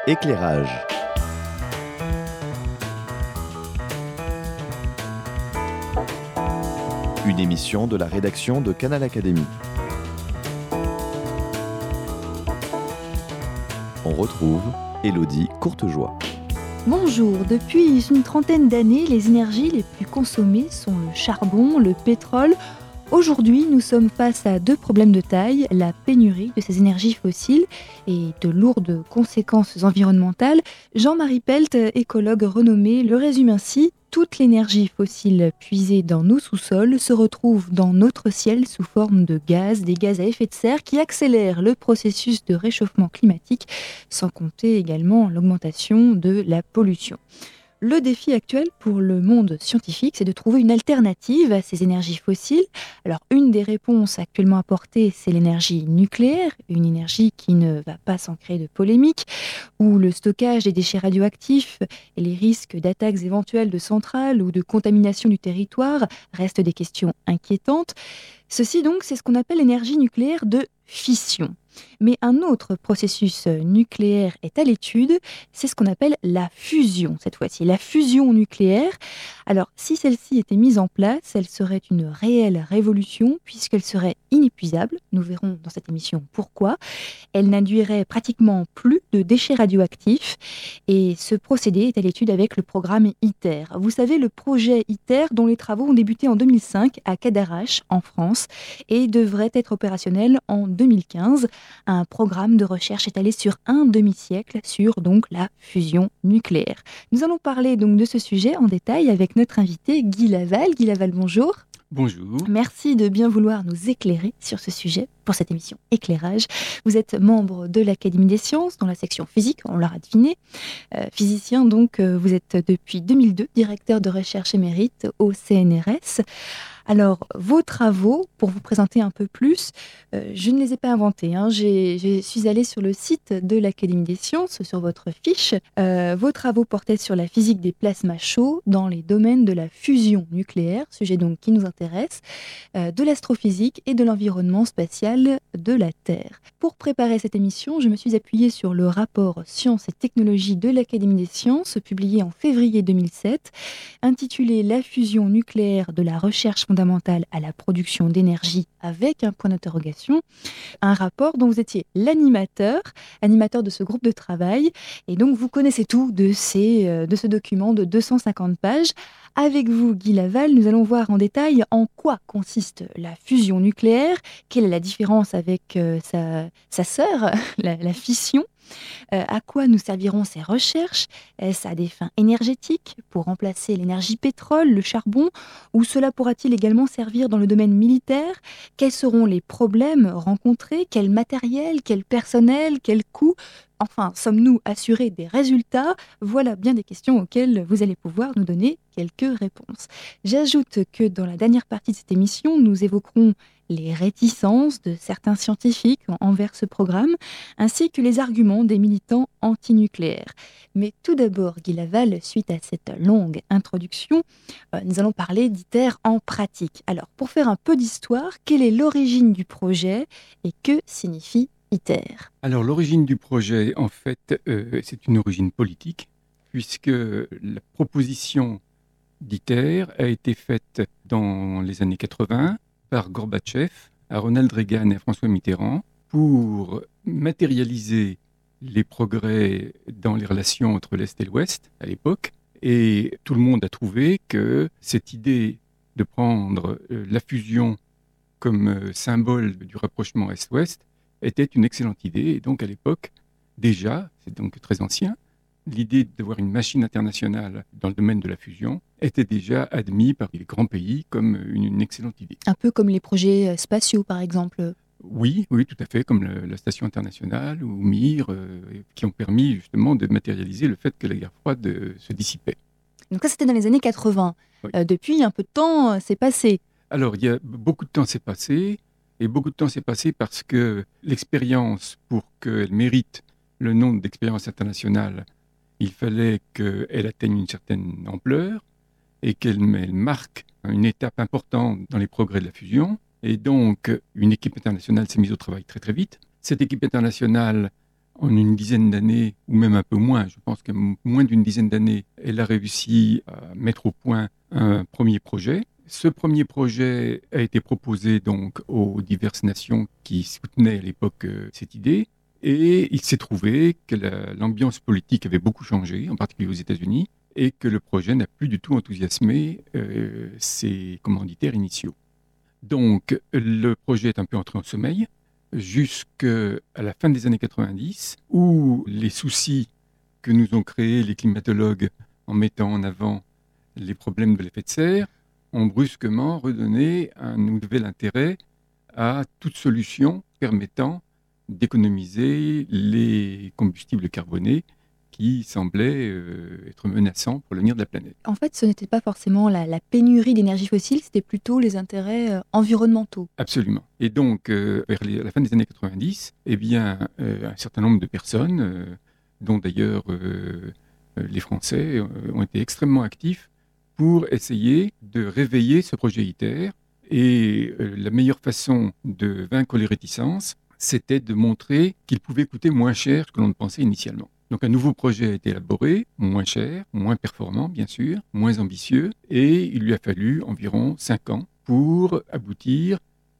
Éclairage. Une émission de la rédaction de Canal Académie. On retrouve Élodie Courtejoie. Bonjour, depuis une trentaine d'années, les énergies les plus consommées sont le charbon, le pétrole. Aujourd'hui, nous sommes face à deux problèmes de taille, la pénurie de ces énergies fossiles et de lourdes conséquences environnementales. Jean-Marie Pelt, écologue renommé, le résume ainsi. Toute l'énergie fossile puisée dans nos sous-sols se retrouve dans notre ciel sous forme de gaz, des gaz à effet de serre qui accélèrent le processus de réchauffement climatique, sans compter également l'augmentation de la pollution. Le défi actuel pour le monde scientifique, c'est de trouver une alternative à ces énergies fossiles. Alors, une des réponses actuellement apportées, c'est l'énergie nucléaire, une énergie qui ne va pas sans créer de polémique, où le stockage des déchets radioactifs et les risques d'attaques éventuelles de centrales ou de contamination du territoire restent des questions inquiétantes. Ceci donc, c'est ce qu'on appelle l'énergie nucléaire de fission. Mais un autre processus nucléaire est à l'étude, c'est ce qu'on appelle la fusion, cette fois-ci, la fusion nucléaire. Alors, si celle-ci était mise en place, elle serait une réelle révolution puisqu'elle serait inépuisable. Nous verrons dans cette émission pourquoi. Elle n'induirait pratiquement plus de déchets radioactifs et ce procédé est à l'étude avec le programme ITER. Vous savez, le projet ITER dont les travaux ont débuté en 2005 à Cadarache, en France, et devrait être opérationnel en 2015. Un programme de recherche étalé sur un demi-siècle sur donc la fusion nucléaire. Nous allons parler donc de ce sujet en détail avec notre invité Guy Laval. Guy Laval, bonjour. Bonjour. Merci de bien vouloir nous éclairer sur ce sujet pour cette émission Éclairage. Vous êtes membre de l'Académie des sciences dans la section physique, on l'aura deviné. Physicien donc, vous êtes depuis 2002 directeur de recherche émérite au CNRS. Alors, vos travaux, pour vous présenter un peu plus, je ne les ai pas inventés. Je suis allée sur le site de l'Académie des sciences, sur votre fiche. Vos travaux portaient sur la physique des plasmas chauds dans les domaines de la fusion nucléaire, sujet donc qui nous intéresse, de l'astrophysique et de l'environnement spatial de la Terre. Pour préparer cette émission, je me suis appuyée sur le rapport Sciences et technologies de l'Académie des sciences, publié en février 2007, intitulé « La fusion nucléaire de la recherche fondamentale à la production d'énergie avec un point d'interrogation », un rapport dont vous étiez animateur de ce groupe de travail, et donc vous connaissez tout de ce document de 250 pages. Avec vous, Guy Laval, nous allons voir en détail en quoi consiste la fusion nucléaire, quelle est la différence avec sa sœur, la fission. À quoi nous serviront ces recherches ? Est-ce à des fins énergétiques, pour remplacer l'énergie pétrole, le charbon, ou cela pourra-t-il également servir dans le domaine militaire ? Quels seront les problèmes rencontrés ? Quel matériel ? Quel personnel ? Quel coût ? Enfin, sommes-nous assurés des résultats ? Voilà bien des questions auxquelles vous allez pouvoir nous donner quelques réponses. J'ajoute que dans la dernière partie de cette émission, nous évoquerons les réticences de certains scientifiques envers ce programme, ainsi que les arguments des militants antinucléaires. Mais tout d'abord, Guy Laval, suite à cette longue introduction, nous allons parler d'ITER en pratique. Alors, pour faire un peu d'histoire, quelle est l'origine du projet et que signifie ITER ? Alors, l'origine du projet, en fait, c'est une origine politique, puisque la proposition d'ITER a été faite dans les années 80 par Gorbatchev à Ronald Reagan et à François Mitterrand pour matérialiser les progrès dans les relations entre l'Est et l'Ouest à l'époque. Et tout le monde a trouvé que cette idée de prendre la fusion comme symbole du rapprochement Est-Ouest était une excellente idée. Et donc à l'époque, déjà, c'est donc très ancien, l'idée d'avoir une machine internationale dans le domaine de la fusion était déjà admise par les grands pays comme une excellente idée. Un peu comme les projets spatiaux, par exemple. Oui, tout à fait, comme la Station internationale ou Mir, qui ont permis justement de matérialiser le fait que la guerre froide se dissipait. Donc ça, c'était dans les années 80. Oui. Depuis, un peu de temps s'est passé. Alors, il y a beaucoup de temps s'est passé, et beaucoup de temps s'est passé parce que l'expérience, pour qu'elle mérite le nom d'expérience internationale, il fallait qu'elle atteigne une certaine ampleur et qu'elle marque une étape importante dans les progrès de la fusion. Et donc, une équipe internationale s'est mise au travail très très vite. Cette équipe internationale en une dizaine d'années, ou même un peu moins, je pense que moins d'une dizaine d'années, elle a réussi à mettre au point un premier projet. Ce premier projet a été proposé donc aux diverses nations qui soutenaient à l'époque cette idée. Et il s'est trouvé que l'ambiance politique avait beaucoup changé, en particulier aux États-Unis, et que le projet n'a plus du tout enthousiasmé ses commanditaires initiaux. Donc, le projet est un peu entré en sommeil jusqu'à la fin des années 90, où les soucis que nous ont créés les climatologues en mettant en avant les problèmes de l'effet de serre ont brusquement redonné un nouvel intérêt à toute solution permettant d'économiser les combustibles carbonés qui semblaient être menaçants pour l'avenir de la planète. En fait, ce n'était pas forcément la pénurie d'énergie fossile, c'était plutôt les intérêts environnementaux. Absolument. Et donc, vers la fin des années 90, eh bien, un certain nombre de personnes, dont d'ailleurs les Français, ont été extrêmement actifs pour essayer de réveiller ce projet ITER. Et la meilleure façon de vaincre les réticences, c'était de montrer qu'il pouvait coûter moins cher que l'on ne pensait initialement. Donc un nouveau projet a été élaboré, moins cher, moins performant bien sûr, moins ambitieux, et il lui a fallu environ 5 ans pour aboutir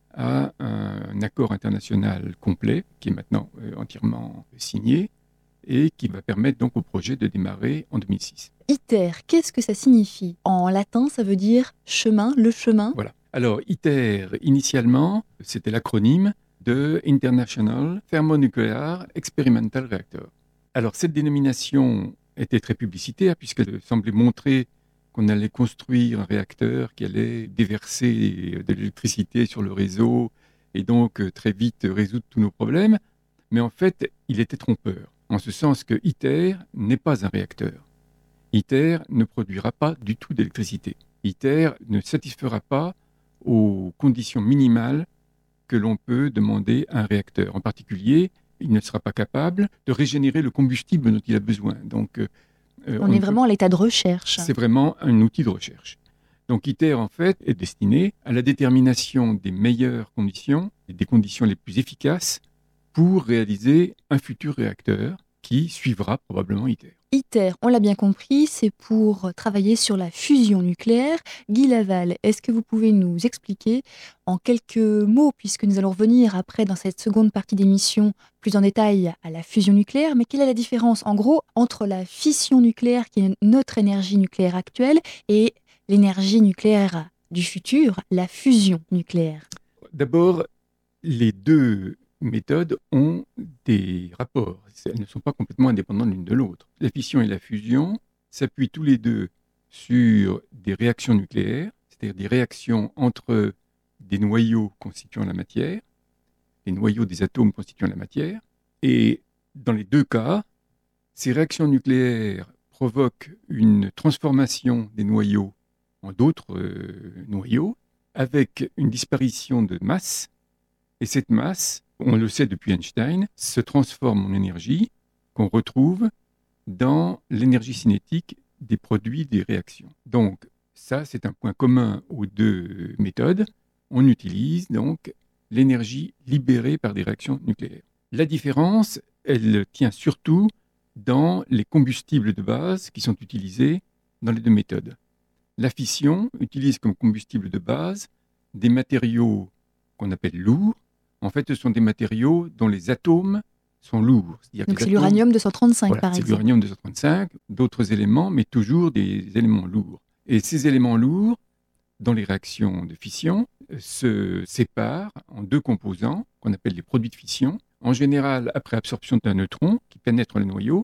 à un accord international complet, qui est maintenant entièrement signé, et qui va permettre donc au projet de démarrer en 2006. ITER, qu'est-ce que ça signifie? En latin, ça veut dire chemin, le chemin. Voilà. Alors ITER, initialement, c'était l'acronyme de International Thermonuclear Experimental Reactor. Alors cette dénomination était très publicitaire puisqu'elle semblait montrer qu'on allait construire un réacteur qui allait déverser de l'électricité sur le réseau et donc très vite résoudre tous nos problèmes. Mais en fait, il était trompeur, en ce sens que ITER n'est pas un réacteur. ITER ne produira pas du tout d'électricité. ITER ne satisfera pas aux conditions minimales que l'on peut demander à un réacteur. En particulier, il ne sera pas capable de régénérer le combustible dont il a besoin. Donc, on est vraiment à l'état de recherche. C'est vraiment un outil de recherche. Donc ITER, en fait, est destiné à la détermination des meilleures conditions et des conditions les plus efficaces pour réaliser un futur réacteur qui suivra probablement ITER. ITER, on l'a bien compris, c'est pour travailler sur la fusion nucléaire. Guy Laval, est-ce que vous pouvez nous expliquer en quelques mots, puisque nous allons revenir après dans cette seconde partie d'émission plus en détail à la fusion nucléaire, mais quelle est la différence en gros entre la fission nucléaire, qui est notre énergie nucléaire actuelle, et l'énergie nucléaire du futur, la fusion nucléaire? D'abord, les deux méthodes ont des rapports. Elles ne sont pas complètement indépendantes l'une de l'autre. La fission et la fusion s'appuient tous les deux sur des réactions nucléaires, c'est-à-dire des réactions entre des noyaux constituant la matière, les noyaux des atomes constituant la matière, et dans les deux cas, ces réactions nucléaires provoquent une transformation des noyaux en d'autres noyaux, avec une disparition de masse, et cette masse, on le sait depuis Einstein, se transforme en énergie qu'on retrouve dans l'énergie cinétique des produits des réactions. Donc ça, c'est un point commun aux deux méthodes. On utilise donc l'énergie libérée par des réactions nucléaires. La différence, elle tient surtout dans les combustibles de base qui sont utilisés dans les deux méthodes. La fission utilise comme combustible de base des matériaux qu'on appelle lourds. En fait, ce sont des matériaux dont les atomes sont lourds. Donc c'est l'uranium-235, voilà, par exemple. C'est l'uranium-235, d'autres éléments, mais toujours des éléments lourds. Et ces éléments lourds, dans les réactions de fission, se séparent en deux composants qu'on appelle les produits de fission, en général après absorption d'un neutron qui pénètre le noyau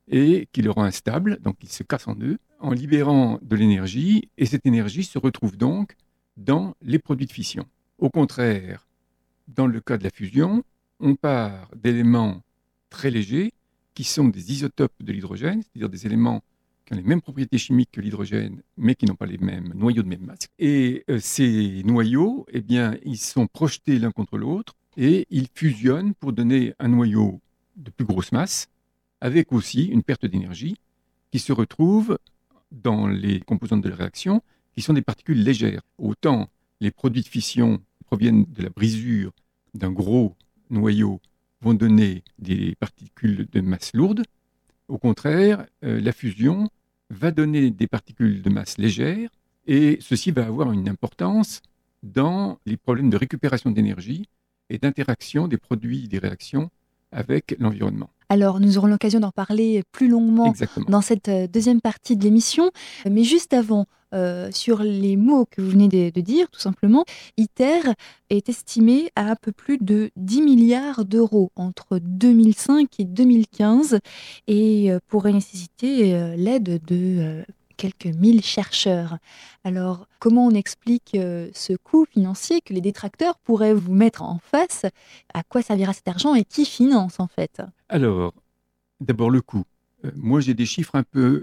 et qui le rend instable, donc il se casse en deux, en libérant de l'énergie, et cette énergie se retrouve donc dans les produits de fission. Au contraire, dans le cas de la fusion, on part d'éléments très légers qui sont des isotopes de l'hydrogène, c'est-à-dire des éléments qui ont les mêmes propriétés chimiques que l'hydrogène, mais qui n'ont pas les mêmes noyaux de même masse. Et ces noyaux, eh bien, ils sont projetés l'un contre l'autre et ils fusionnent pour donner un noyau de plus grosse masse, avec aussi une perte d'énergie qui se retrouve dans les composantes de la réaction, qui sont des particules légères. Autant les produits de fission proviennent de la brisure d'un gros noyau vont donner des particules de masse lourde. Au contraire, la fusion va donner des particules de masse légère et ceci va avoir une importance dans les problèmes de récupération d'énergie et d'interaction des produits des réactions avec l'environnement. Alors, nous aurons l'occasion d'en parler plus longuement Exactement. dans cette deuxième partie de l'émission. Mais juste avant, sur les mots que vous venez de dire, tout simplement, ITER est estimé à un peu plus de 10 milliards d'euros entre 2005 et 2015 et pourrait nécessiter l'aide de quelques 1000 chercheurs. Alors, comment on explique ce coût financier que les détracteurs pourraient vous mettre en face? À quoi servira cet argent et qui finance en fait? Alors, d'abord le coût. Moi, j'ai des chiffres un peu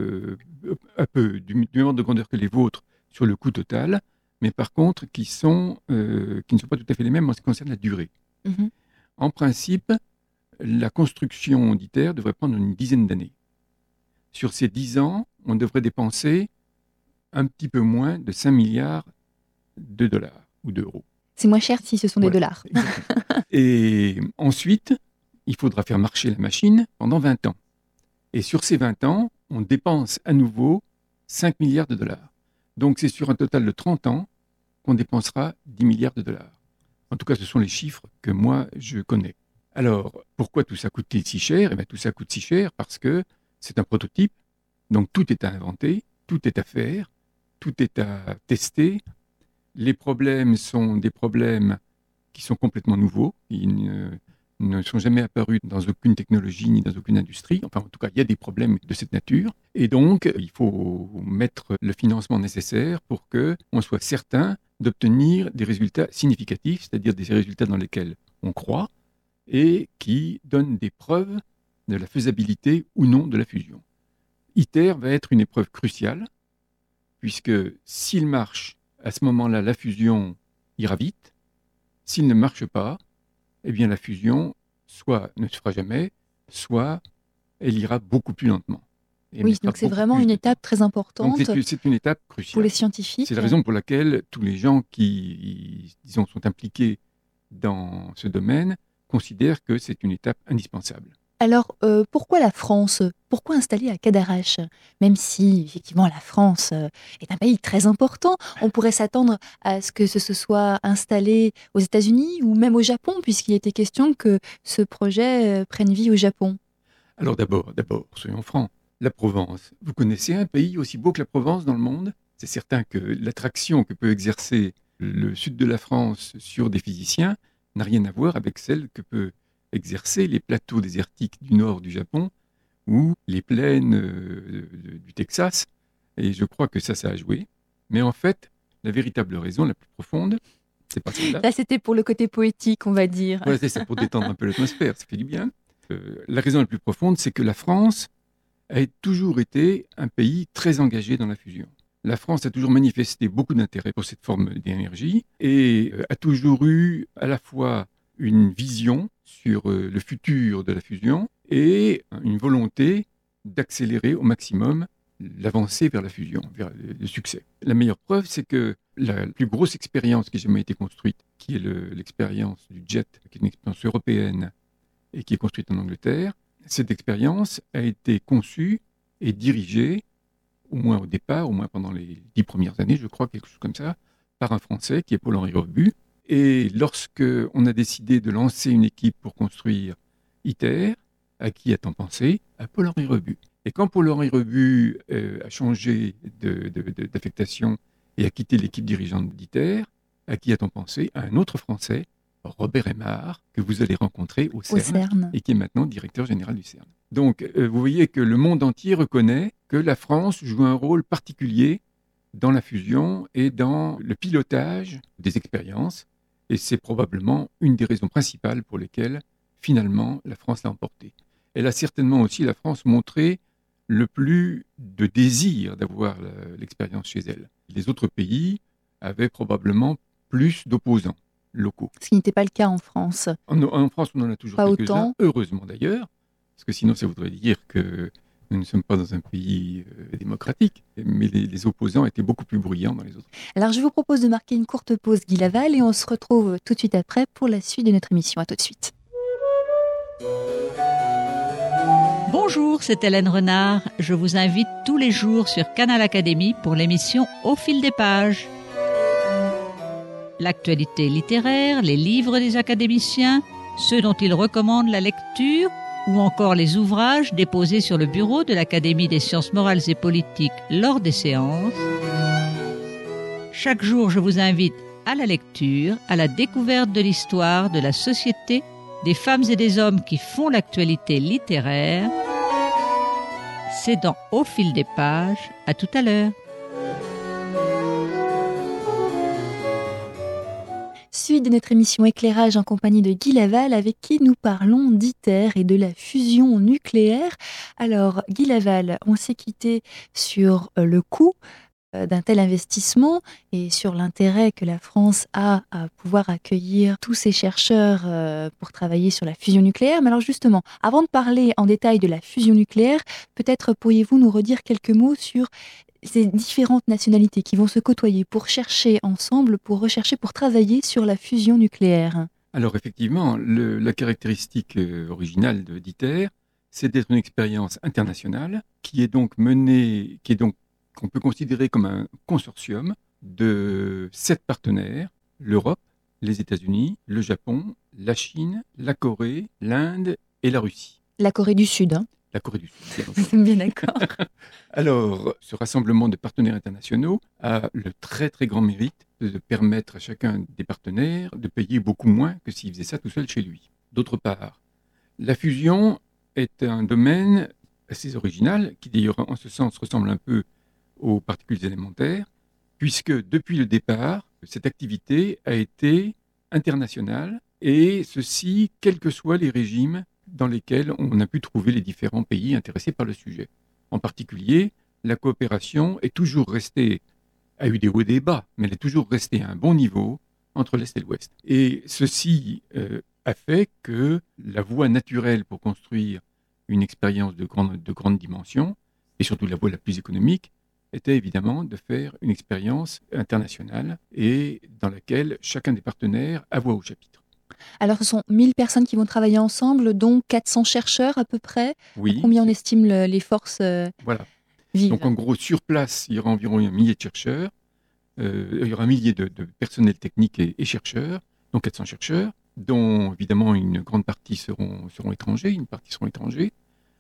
du même ordre de grandeur que les vôtres sur le coût total, mais par contre qui ne sont pas tout à fait les mêmes en ce qui concerne la durée. Mhm. En principe, la construction d'ITER devrait prendre une dizaine d'années. Sur ces 10 ans, on devrait dépenser un petit peu moins de 5 milliards de dollars ou d'euros. C'est moins cher si ce sont des Ouais, dollars. exactement. Et ensuite, il faudra faire marcher la machine pendant 20 ans. Et sur ces 20 ans, on dépense à nouveau 5 milliards de dollars. Donc c'est sur un total de 30 ans qu'on dépensera 10 milliards de dollars. En tout cas, ce sont les chiffres que moi, je connais. Alors, pourquoi tout ça coûte-t-il si cher? Eh bien, tout ça coûte si cher parce que c'est un prototype, donc tout est à inventer, tout est à faire, tout est à tester. Les problèmes sont des problèmes qui sont complètement nouveaux, qui ne sont jamais apparus dans aucune technologie ni dans aucune industrie. Enfin, en tout cas, il y a des problèmes de cette nature. Et donc, il faut mettre le financement nécessaire pour qu'on soit certain d'obtenir des résultats significatifs, c'est-à-dire des résultats dans lesquels on croit et qui donnent des preuves de la faisabilité ou non de la fusion. ITER va être une épreuve cruciale, puisque s'il marche, à ce moment-là, la fusion ira vite. S'il ne marche pas, eh bien la fusion, soit ne se fera jamais, soit elle ira beaucoup plus lentement. Et Oui, mettra donc c'est beaucoup vraiment plus une de étape très temps. importante Donc c'est une étape cruciale. pour les scientifiques. C'est la raison pour laquelle tous les gens qui, disons, sont impliqués dans ce domaine considèrent que c'est une étape indispensable. Alors, pourquoi la France? Pourquoi installer à Cadarache? Même si, effectivement, la France est un pays très important, on pourrait s'attendre à ce que ce se soit installé aux États-Unis ou même au Japon, puisqu'il était question que ce projet prenne vie au Japon. Alors d'abord, soyons francs, la Provence. Vous connaissez un pays aussi beau que la Provence dans le monde? C'est certain que l'attraction que peut exercer le sud de la France sur des physiciens n'a rien à voir avec celle que peut exercer les plateaux désertiques du nord du Japon ou les plaines du Texas. Et je crois que ça a joué. Mais en fait, la véritable raison la plus profonde, c'est pas celle-là. Là, c'était pour le côté poétique, on va dire. Ouais, c'est ça, pour détendre un peu l'atmosphère, ça fait du bien. La raison la plus profonde, c'est que la France a toujours été un pays très engagé dans la fusion. La France a toujours manifesté beaucoup d'intérêt pour cette forme d'énergie et a toujours eu à la fois une vision sur le futur de la fusion et une volonté d'accélérer au maximum l'avancée vers la fusion, vers le succès. La meilleure preuve, c'est que la plus grosse expérience qui ait jamais été construite, qui est l'expérience du JET, qui est une expérience européenne et qui est construite en Angleterre, cette expérience a été conçue et dirigée, au moins au départ, au moins pendant les 10 premières années, je crois, quelque chose comme ça, par un Français qui est Paul-Henri Rebu. Et lorsque on a décidé de lancer une équipe pour construire ITER, à qui a-t-on pensé? À Paul-Henri Rebu. Et quand Paul-Henri Rebu a changé d'affectation et a quitté l'équipe dirigeante d'ITER, à qui a-t-on pensé? À un autre Français, Robert Aymar, que vous allez rencontrer au CERN, et qui est maintenant directeur général du CERN. Donc, vous voyez que le monde entier reconnaît que la France joue un rôle particulier dans la fusion et dans le pilotage des expériences. Et c'est probablement une des raisons principales pour lesquelles, finalement, la France l'a emporté. Elle a certainement aussi, la France, montré le plus de désir d'avoir l'expérience chez elle. Les autres pays avaient probablement plus d'opposants locaux. Ce qui n'était pas le cas en France. En France, on en a toujours quelques-uns, heureusement d'ailleurs, parce que sinon ça voudrait dire que nous ne sommes pas dans un pays démocratique, mais les opposants étaient beaucoup plus bruyants dans les autres. Alors je vous propose de marquer une courte pause, Guy Laval, et on se retrouve tout de suite après pour la suite de notre émission. À tout de suite. Bonjour, c'est Hélène Renard. Je vous invite tous les jours sur Canal Académie pour l'émission Au fil des pages. L'actualité littéraire, les livres des académiciens, ceux dont ils recommandent la lecture ou encore les ouvrages déposés sur le bureau de l'Académie des sciences morales et politiques lors des séances. Chaque jour, je vous invite à la lecture, à la découverte de l'histoire, de la société, des femmes et des hommes qui font l'actualité littéraire. C'est dans Au fil des pages. À tout à l'heure. Suite de notre émission Éclairage en compagnie de Guy Laval, avec qui nous parlons d'ITER et de la fusion nucléaire. Alors, Guy Laval, on s'est quitté sur le coût d'un tel investissement et sur l'intérêt que la France a à pouvoir accueillir tous ces chercheurs pour travailler sur la fusion nucléaire. Mais alors justement, avant de parler en détail de la fusion nucléaire, peut-être pourriez-vous nous redire quelques mots sur ces différentes nationalités qui vont se côtoyer pour chercher ensemble, pour rechercher, pour travailler sur la fusion nucléaire? Alors effectivement, la caractéristique originale d'ITER, c'est d'être une expérience internationale qui est donc menée, qu'on peut considérer comme un consortium de 7 partenaires: l'Europe, les États-Unis, le Japon, la Chine, la Corée, l'Inde et la Russie. La Corée du Sud, hein. La Corée du Sud. Nous sommes bien d'accord. Alors, ce rassemblement de partenaires internationaux a le très très grand mérite de permettre à chacun des partenaires de payer beaucoup moins que s'il faisait ça tout seul chez lui. D'autre part, la fusion est un domaine assez original, qui d'ailleurs en ce sens ressemble un peu aux particules élémentaires, puisque depuis le départ, cette activité a été internationale, et ceci, quels que soient les régimes dans lesquels on a pu trouver les différents pays intéressés par le sujet. En particulier, la coopération est toujours restée, a eu des hauts et des bas, mais elle est toujours restée à un bon niveau entre l'Est et l'Ouest. Et ceci a fait que la voie naturelle pour construire une expérience de grande dimension, et surtout la voie la plus économique, était évidemment de faire une expérience internationale et dans laquelle chacun des partenaires a voix au chapitre. Alors, ce sont 1000 personnes qui vont travailler ensemble, dont 400 chercheurs à peu près. Oui. À combien on estime les forces Voilà. vives? Donc en gros, sur place, il y aura environ 1 millier de chercheurs, il y aura 1 millier de personnel technique et chercheurs, donc 400 chercheurs, dont évidemment une grande partie seront étrangers, une partie seront étrangers.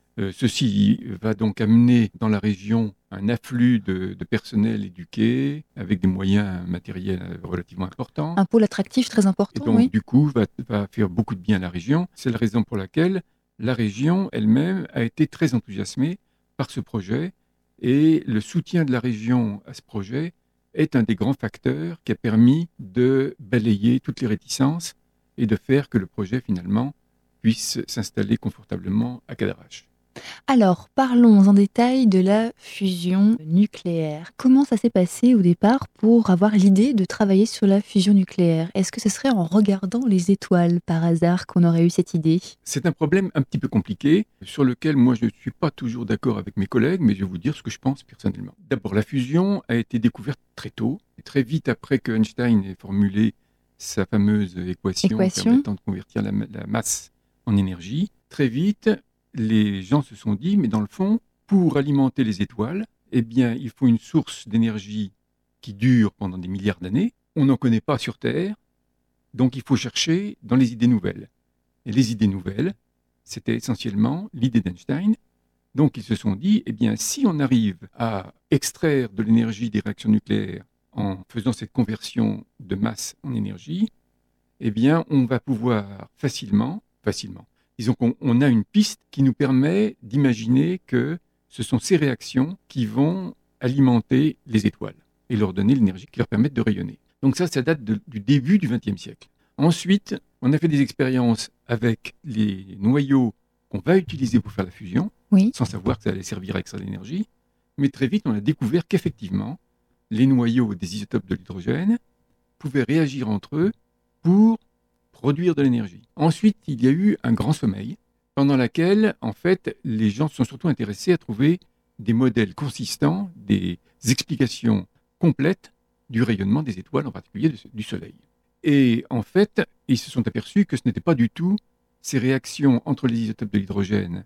Ceci va donc amener dans la région un afflux de personnel éduqué, avec des moyens matériels relativement importants. Un pôle attractif très important, Et donc, oui. du coup, va faire beaucoup de bien à la région. C'est la raison pour laquelle la région elle-même a été très enthousiasmée par ce projet. Et le soutien de la région à ce projet est un des grands facteurs qui a permis de balayer toutes les réticences et de faire que le projet, finalement, puisse s'installer confortablement à Cadarache. Alors, parlons en détail de la fusion nucléaire. Comment ça s'est passé au départ pour avoir l'idée de travailler sur la fusion nucléaire? Est-ce que ce serait en regardant les étoiles par hasard qu'on aurait eu cette idée? C'est un problème un petit peu compliqué, sur lequel moi je ne suis pas toujours d'accord avec mes collègues, mais je vais vous dire ce que je pense personnellement. D'abord, la fusion a été découverte très tôt, et très vite après que Einstein ait formulé sa fameuse équation permettant de convertir la masse en énergie. Très vite, les gens se sont dit, mais dans le fond, pour alimenter les étoiles, eh bien, il faut une source d'énergie qui dure pendant des milliards d'années. On n'en connaît pas sur Terre, donc il faut chercher dans les idées nouvelles. Et les idées nouvelles, c'était essentiellement l'idée d'Einstein. Donc ils se sont dit, eh bien, si on arrive à extraire de l'énergie des réactions nucléaires en faisant cette conversion de masse en énergie, eh bien, on va pouvoir facilement, disons qu'on a une piste qui nous permet d'imaginer que ce sont ces réactions qui vont alimenter les étoiles et leur donner l'énergie qui leur permet de rayonner. Donc ça date du début du XXe siècle. Ensuite, on a fait des expériences avec les noyaux qu'on va utiliser pour faire la fusion, oui, sans savoir que ça allait servir à extraire l'énergie. Mais très vite, on a découvert qu'effectivement, les noyaux des isotopes de l'hydrogène pouvaient réagir entre eux pour produire de l'énergie. Ensuite, il y a eu un grand sommeil, pendant lequel, en fait, les gens se sont surtout intéressés à trouver des modèles consistants, des explications complètes du rayonnement des étoiles, en particulier du Soleil. Et en fait, ils se sont aperçus que ce n'était pas du tout ces réactions entre les isotopes de l'hydrogène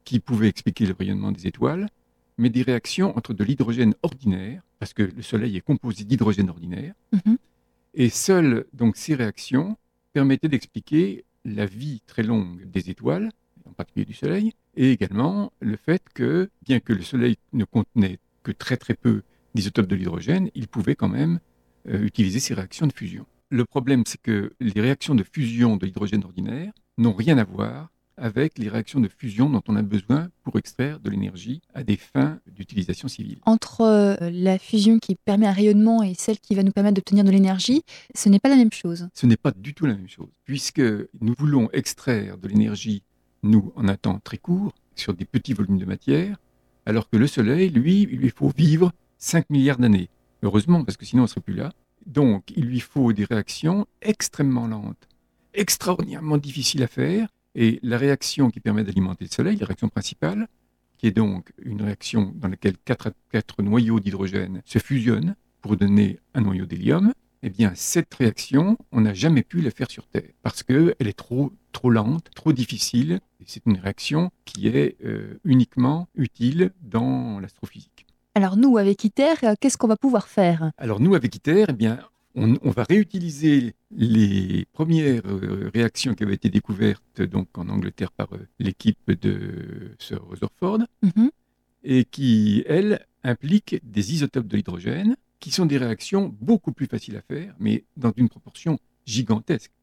qui pouvaient expliquer le rayonnement des étoiles, mais des réactions entre de l'hydrogène ordinaire, parce que le Soleil est composé d'hydrogène ordinaire, et seules donc ces réactions permettaient d'expliquer la vie très longue des étoiles, en particulier du Soleil, et également le fait que, bien que le Soleil ne contenait que très très peu d'isotopes de l'hydrogène, il pouvait quand même utiliser ces réactions de fusion. Le problème, c'est que les réactions de fusion de l'hydrogène ordinaire n'ont rien à voir avec les réactions de fusion dont on a besoin pour extraire de l'énergie à des fins d'utilisation civile. Entre la fusion qui permet un rayonnement et celle qui va nous permettre d'obtenir de l'énergie, ce n'est pas la même chose. Ce n'est pas du tout la même chose, puisque nous voulons extraire de l'énergie, nous, en un temps très court, sur des petits volumes de matière, alors que le Soleil, lui, il lui faut vivre 5 milliards d'années. Heureusement, parce que sinon on ne serait plus là. Donc, il lui faut des réactions extrêmement lentes, extraordinairement difficiles à faire. Et la réaction qui permet d'alimenter le Soleil, la réaction principale, qui est donc une réaction dans laquelle 4 noyaux d'hydrogène se fusionnent pour donner un noyau d'hélium, eh bien, cette réaction, on n'a jamais pu la faire sur Terre parce qu'elle est trop lente, trop difficile. Et c'est une réaction qui est uniquement utile dans l'astrophysique. Alors nous, avec ITER, qu'est-ce qu'on va pouvoir faire ? Alors nous, avec ITER, eh bien, on va réutiliser les premières réactions qui avaient été découvertes donc, en Angleterre par l'équipe de Sir Rutherford et qui, elles, impliquent des isotopes de l'hydrogène qui sont des réactions beaucoup plus faciles à faire, mais dans une proportion gigantesque.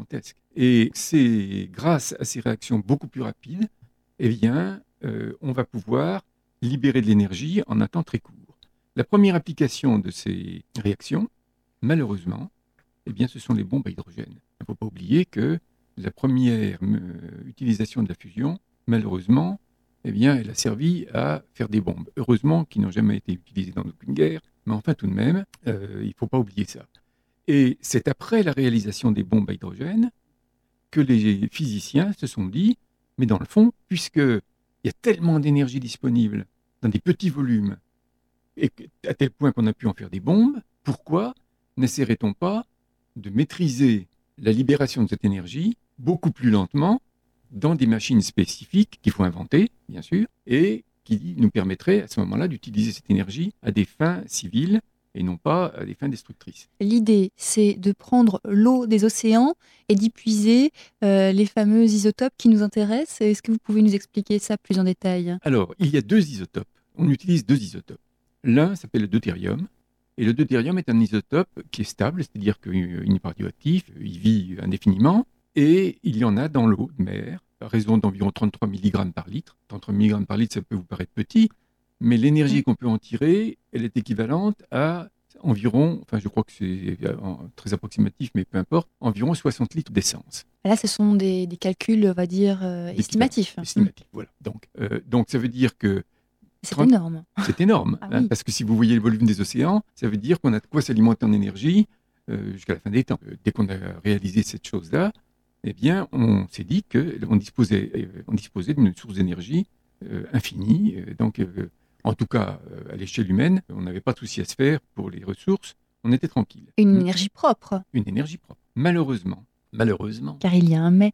Et c'est grâce à ces réactions beaucoup plus rapides, eh bien, on va pouvoir libérer de l'énergie en un temps très court. La première application de ces réactions, malheureusement, eh bien, ce sont les bombes à hydrogène. Il ne faut pas oublier que la première utilisation de la fusion, malheureusement, eh bien, elle a servi à faire des bombes. Heureusement qu'ils n'ont jamais été utilisées dans aucune guerre, mais enfin tout de même, il ne faut pas oublier ça. Et c'est après la réalisation des bombes à hydrogène que les physiciens se sont dit, mais dans le fond, puisqu'il y a tellement d'énergie disponible dans des petits volumes, et à tel point qu'on a pu en faire des bombes, pourquoi n'essaierait-on pas de maîtriser la libération de cette énergie beaucoup plus lentement dans des machines spécifiques qu'il faut inventer, bien sûr, et qui nous permettraient à ce moment-là d'utiliser cette énergie à des fins civiles et non pas à des fins destructrices. L'idée, c'est de prendre l'eau des océans et d'y puiser les fameux isotopes qui nous intéressent. Est-ce que vous pouvez nous expliquer ça plus en détail ? Alors, il y a 2 isotopes. On utilise 2 isotopes. L'un s'appelle le deutérium, et le deutérium est un isotope qui est stable, c'est-à-dire qu'il n'est pas radioactif, il vit indéfiniment, et il y en a dans l'eau de mer, à raison d'environ 33 mg par litre. 33 mg par litre, ça peut vous paraître petit, mais l'énergie qu'on peut en tirer, elle est équivalente à environ, enfin je crois que c'est très approximatif, mais peu importe, environ 60 litres d'essence. Là, ce sont des calculs, on va dire, estimatifs. Estimatifs, voilà. Donc ça veut dire que c'est énorme. C'est énorme, oui. Parce que si vous voyez le volume des océans, ça veut dire qu'on a de quoi s'alimenter en énergie jusqu'à la fin des temps. Dès qu'on a réalisé cette chose-là, eh bien, on s'est dit qu'on disposait d'une source d'énergie infinie. En tout cas, à l'échelle humaine, on n'avait pas de souci à se faire pour les ressources. On était tranquille. Une énergie propre. Une énergie propre. Malheureusement. Car il y a un mais.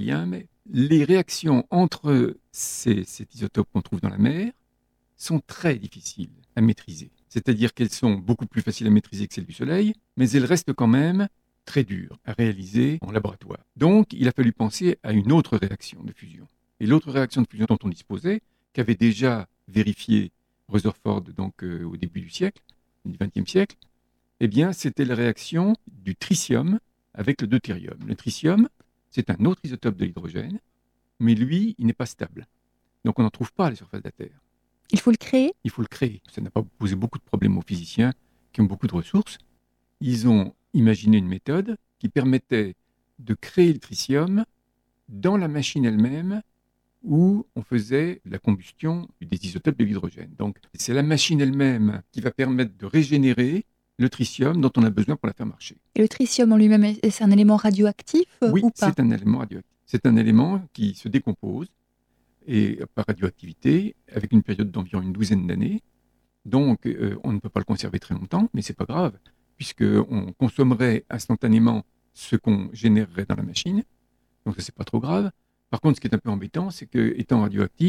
Les réactions entre cet isotope qu'on trouve dans la mer sont très difficiles à maîtriser. C'est-à-dire qu'elles sont beaucoup plus faciles à maîtriser que celles du Soleil, mais elles restent quand même très dures à réaliser en laboratoire. Donc, il a fallu penser à une autre réaction de fusion. Et l'autre réaction de fusion dont on disposait, qu'avait déjà vérifié Rutherford au début du XXe siècle, eh bien, c'était la réaction du tritium avec le deutérium. Le tritium, c'est un autre isotope de l'hydrogène, mais lui, il n'est pas stable. Donc, on n'en trouve pas à la surface de la Terre. Il faut le créer ? Il faut le créer. Ça n'a pas posé beaucoup de problèmes aux physiciens qui ont beaucoup de ressources. Ils ont imaginé une méthode qui permettait de créer le tritium dans la machine elle-même où on faisait la combustion des isotopes de l'hydrogène. Donc, c'est la machine elle-même qui va permettre de régénérer le tritium dont on a besoin pour la faire marcher. Et le tritium en lui-même, c'est un élément radioactif ou pas ? Oui, c'est un élément radioactif. C'est un élément qui se décompose et par radioactivité, avec une période d'environ une douzaine d'années. Donc, on ne peut pas le conserver très longtemps, mais ce n'est pas grave, puisqu'on consommerait instantanément ce qu'on générerait dans la machine. Donc, ça, ce n'est pas trop grave. Par contre, ce qui est un peu embêtant, c'est qu'étant radioactif,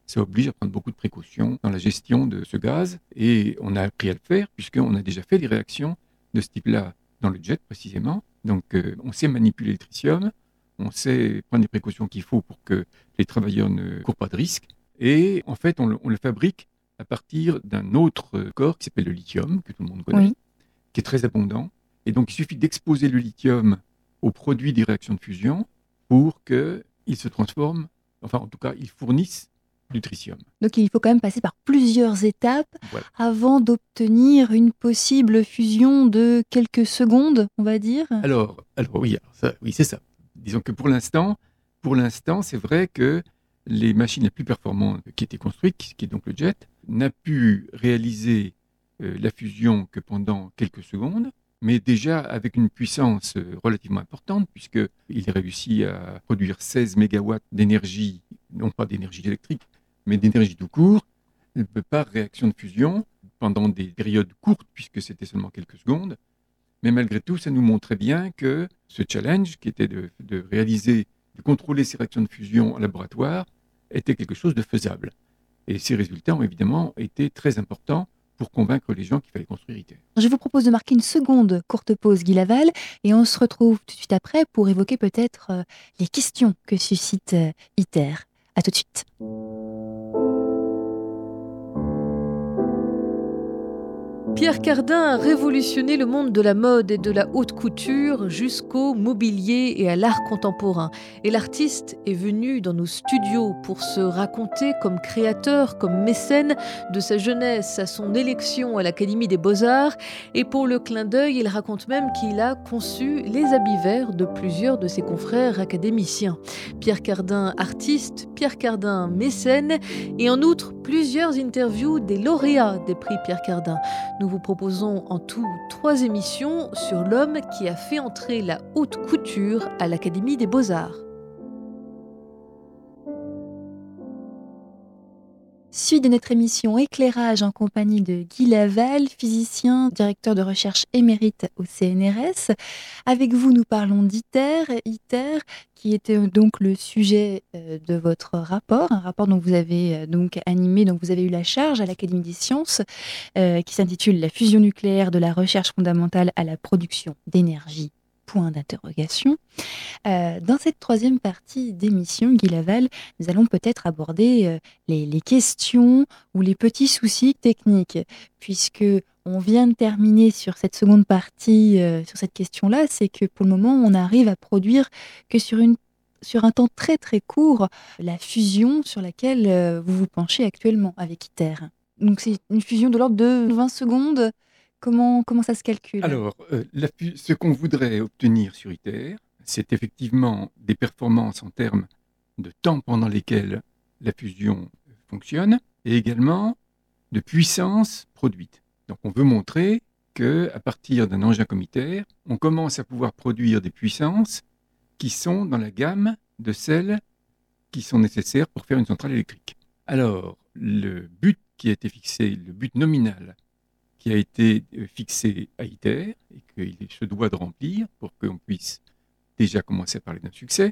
ça oblige à prendre beaucoup de précautions dans la gestion de ce gaz. Et on a appris à le faire, puisqu'on a déjà fait des réactions de ce type-là dans le jet, précisément. Donc, on sait manipuler le tritium, on sait prendre les précautions qu'il faut pour que les travailleurs ne courent pas de risques. Et en fait, on le fabrique à partir d'un autre corps qui s'appelle le lithium, que tout le monde connaît, qui est très abondant. Et donc, il suffit d'exposer le lithium aux produits des réactions de fusion pour qu'il se transforme, enfin, en tout cas, il fournisse du tritium. Donc il faut quand même passer par plusieurs étapes avant d'obtenir une possible fusion de quelques secondes, on va dire. Alors oui, c'est ça. Disons que pour l'instant, c'est vrai que les machines les plus performantes qui étaient construites, qui est donc le jet, n'a pu réaliser la fusion que pendant quelques secondes, mais déjà avec une puissance relativement importante, puisqu'il a réussi à produire 16 mégawatts d'énergie, non pas d'énergie électrique, mais d'énergie tout court, par réaction de fusion, pendant des périodes courtes, puisque c'était seulement quelques secondes. Mais malgré tout, ça nous montrait bien que ce challenge, qui était de contrôler ces réactions de fusion en laboratoire, était quelque chose de faisable. Et ces résultats ont évidemment été très importants pour convaincre les gens qu'il fallait construire ITER. Je vous propose de marquer une seconde courte pause, Guy Laval, et on se retrouve tout de suite après pour évoquer peut-être les questions que suscite ITER. À tout de suite. Pierre Cardin a révolutionné le monde de la mode et de la haute couture jusqu'au mobilier et à l'art contemporain. Et l'artiste est venu dans nos studios pour se raconter comme créateur, comme mécène de sa jeunesse à son élection à l'Académie des Beaux-Arts. Et pour le clin d'œil, il raconte même qu'il a conçu les habits verts de plusieurs de ses confrères académiciens. Pierre Cardin, artiste, Pierre Cardin, mécène, et en outre, plusieurs interviews des lauréats des prix Pierre Cardin. Nous vous proposons en tout 3 émissions sur l'homme qui a fait entrer la haute couture à l'Académie des Beaux-Arts. Suite de notre émission Éclairage en compagnie de Guy Laval, physicien, directeur de recherche émérite au CNRS. Avec vous, nous parlons d'ITER, qui était donc le sujet de votre rapport, un rapport dont vous avez donc animé, dont vous avez eu la charge à l'Académie des sciences, qui s'intitule « La fusion nucléaire de la recherche fondamentale à la production d'énergie ». Point d'interrogation. Dans cette 3e partie d'émission, Guy Laval, nous allons peut-être aborder les questions ou les petits soucis techniques, puisque on vient de terminer sur cette seconde partie, sur cette question-là, c'est que pour le moment, on arrive à produire que sur un temps très très court la fusion sur laquelle vous vous penchez actuellement avec ITER. Donc c'est une fusion de l'ordre de 20 secondes. Comment ça se calcule ? Alors, ce qu'on voudrait obtenir sur ITER, c'est effectivement des performances en termes de temps pendant lesquels la fusion fonctionne, et également de puissance produite. Donc on veut montrer qu'à partir d'un engin comme ITER, on commence à pouvoir produire des puissances qui sont dans la gamme de celles qui sont nécessaires pour faire une centrale électrique. Alors, le but qui a été fixé, le but nominal qui a été fixé à ITER et qu'il se doit de remplir pour qu'on puisse déjà commencer à parler d'un succès,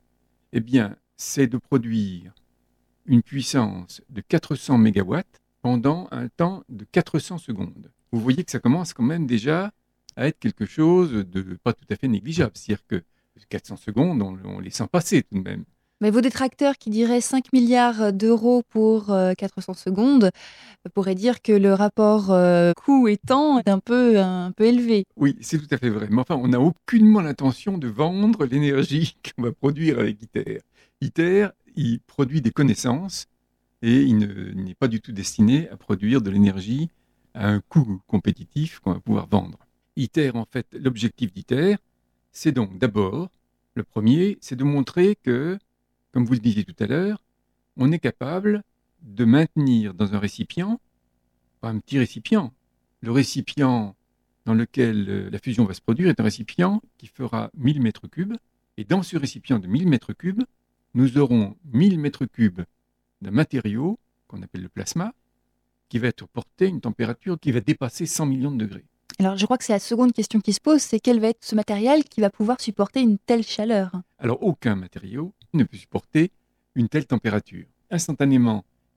eh bien, c'est de produire une puissance de 400 MW pendant un temps de 400 secondes. Vous voyez que ça commence quand même déjà à être quelque chose de pas tout à fait négligeable. C'est-à-dire que 400 secondes, on les sent passer tout de même. Mais vos détracteurs qui diraient 5 milliards d'euros pour 400 secondes pourraient dire que le rapport coût et temps est un peu élevé. Oui, c'est tout à fait vrai. Mais enfin, on n'a aucunement l'intention de vendre l'énergie qu'on va produire avec ITER. ITER, il produit des connaissances et il n'est pas du tout destiné à produire de l'énergie à un coût compétitif qu'on va pouvoir vendre. ITER, en fait, l'objectif d'ITER, c'est donc d'abord, le premier, c'est de montrer que, comme vous le disiez tout à l'heure, on est capable de maintenir dans un récipient, pas un petit récipient, le récipient dans lequel la fusion va se produire est un récipient qui fera 1000 mètres cubes, et dans ce récipient de 1000 mètres cubes, nous aurons 1000 mètres cubes d'un matériau qu'on appelle le plasma, qui va être porté à une température qui va dépasser 100 millions de degrés. Alors, je crois que c'est la seconde question qui se pose, c'est quel va être ce matériel qui va pouvoir supporter une telle chaleur ? Alors, aucun matériau ne peut supporter une telle température. Instantanément,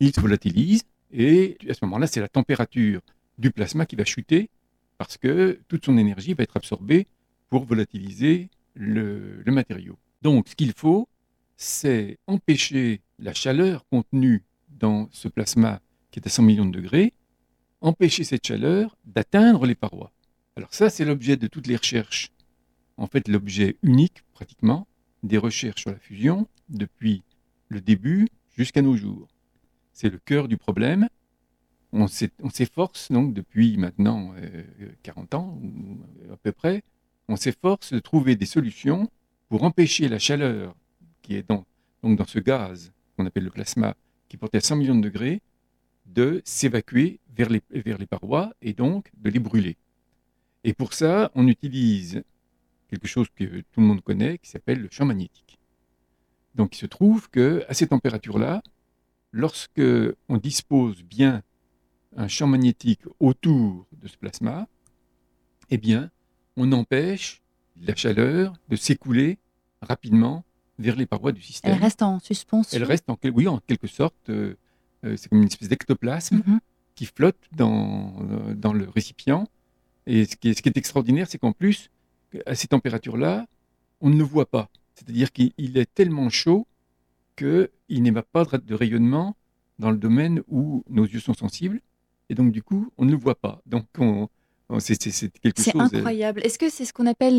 il se volatilise, et à ce moment-là, c'est la température du plasma qui va chuter, parce que toute son énergie va être absorbée pour volatiliser le matériau. Donc, ce qu'il faut, c'est empêcher la chaleur contenue dans ce plasma qui est à 100 millions de degrés, empêcher cette chaleur d'atteindre les parois. Alors ça, c'est l'objet de toutes les recherches. En fait, l'objet unique, pratiquement, des recherches sur la fusion depuis le début jusqu'à nos jours. C'est le cœur du problème. On s'efforce donc depuis maintenant 40 ans, à peu près, on s'efforce de trouver des solutions pour empêcher la chaleur qui est donc dans ce gaz qu'on appelle le plasma, qui portait à 100 millions de degrés, de s'évacuer vers les parois et donc de les brûler. Et pour ça, on utilise quelque chose que tout le monde connaît, qui s'appelle le champ magnétique. Donc il se trouve qu'à ces températures-là, lorsque on dispose bien un champ magnétique autour de ce plasma, eh bien, on empêche la chaleur de s'écouler rapidement vers les parois du système. Elle reste en suspension. Elle reste en quelque sorte, c'est comme une espèce d'ectoplasme qui flotte dans le récipient. Et ce qui est extraordinaire, c'est qu'en plus, à ces températures-là, on ne le voit pas. C'est-à-dire qu'il est tellement chaud qu'il n'émet pas de rayonnement dans le domaine où nos yeux sont sensibles. Et donc, du coup, on ne le voit pas. Donc, c'est quelque chose... C'est incroyable. Est-ce que c'est ce qu'on appelle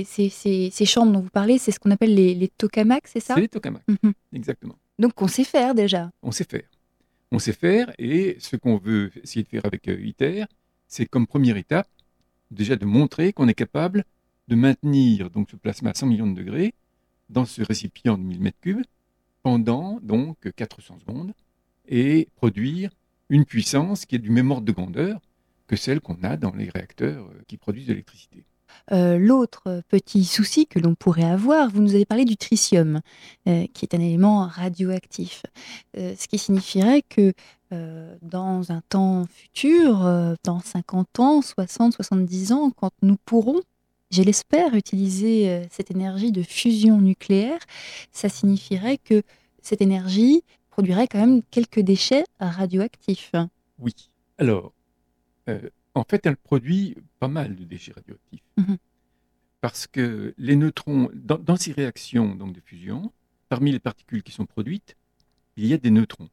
ces chambres dont vous parlez, c'est ce qu'on appelle les tokamaks, c'est ça? C'est les tokamaks, exactement. Donc, on sait faire déjà. On sait faire. On sait faire, et ce qu'on veut essayer de faire avec ITER, c'est comme première étape, déjà de montrer qu'on est capable de maintenir donc, ce plasma à 100 millions de degrés dans ce récipient de 1000 m3 pendant donc 400 secondes et produire une puissance qui est du même ordre de grandeur que celle qu'on a dans les réacteurs qui produisent de l'électricité. L'autre petit souci que l'on pourrait avoir, vous nous avez parlé du tritium, qui est un élément radioactif, ce qui signifierait que dans un temps futur, dans 50 ans, 60, 70 ans, quand nous pourrons, je l'espère, utiliser cette énergie de fusion nucléaire, ça signifierait que cette énergie produirait quand même quelques déchets radioactifs. Oui. Alors, en fait, elle produit pas mal de déchets radioactifs. Parce que les neutrons, dans ces réactions donc, de fusion, parmi les particules qui sont produites, il y a des neutrons.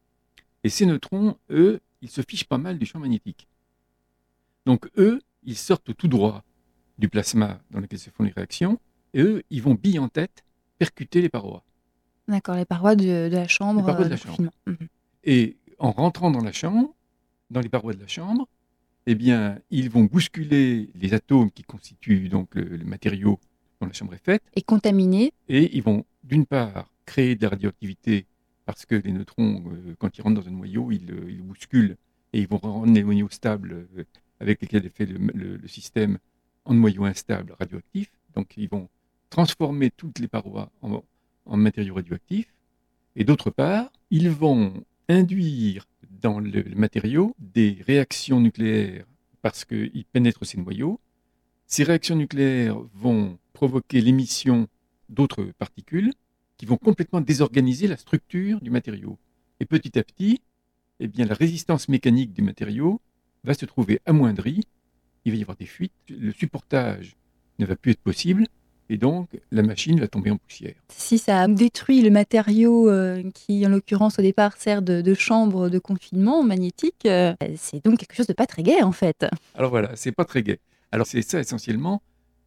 Et ces neutrons, eux, ils se fichent pas mal du champ magnétique. Donc, eux, ils sortent tout droit du plasma dans lequel se font les réactions, et eux, ils vont bille en tête percuter les parois. D'accord, les parois de la chambre. Les parois de la chambre. Et en rentrant dans la chambre, dans les parois de la chambre, eh bien, ils vont bousculer les atomes qui constituent donc le matériau dont la chambre est faite. Et contaminer. Et ils vont, d'une part, créer de la radioactivité parce que les neutrons, quand ils rentrent dans un noyau, ils bousculent et ils vont rendre les noyaux stables avec lesquels est fait le système en noyau instable radioactif. Donc, ils vont transformer toutes les parois en matériaux radioactifs. Et d'autre part, ils vont induire dans le matériau des réactions nucléaires parce qu'ils pénètrent ces noyaux. Ces réactions nucléaires vont provoquer l'émission d'autres particules qui vont complètement désorganiser la structure du matériau. Et petit à petit, eh bien, la résistance mécanique du matériau va se trouver amoindrie. Il va y avoir des fuites. Le supportage ne va plus être possible. Et donc, la machine va tomber en poussière. Si ça détruit le matériau qui, en l'occurrence, au départ, sert de chambre de confinement magnétique, c'est donc quelque chose de pas très gai, en fait. Alors voilà, c'est pas très gai. Alors c'est ça, essentiellement,